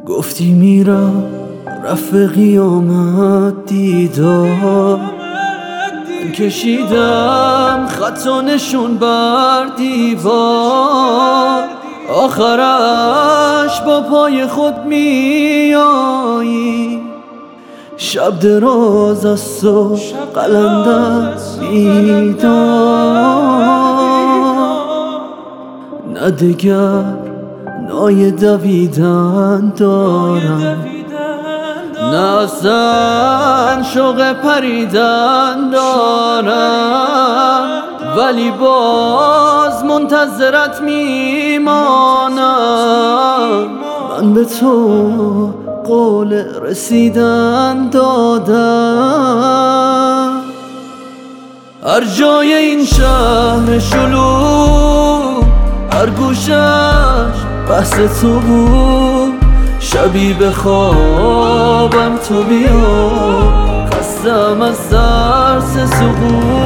گفتی میرم رفت قیامت دیدار، من کشیدم خط و نشون بر دیوار، آخرش با پای خود میایی. شب دراز است و قلندر بیدار، نه دگر نای دویدن دارم، نه اصلا شوق پریدن دارم، ولی باز منتظرت میمانم. من به تو قول رسیدن دادم، هر جای این شهر شلوغ هر گوشش بحث تو بود. شبی به خوابم تو بیا، خستم از درس سقوط.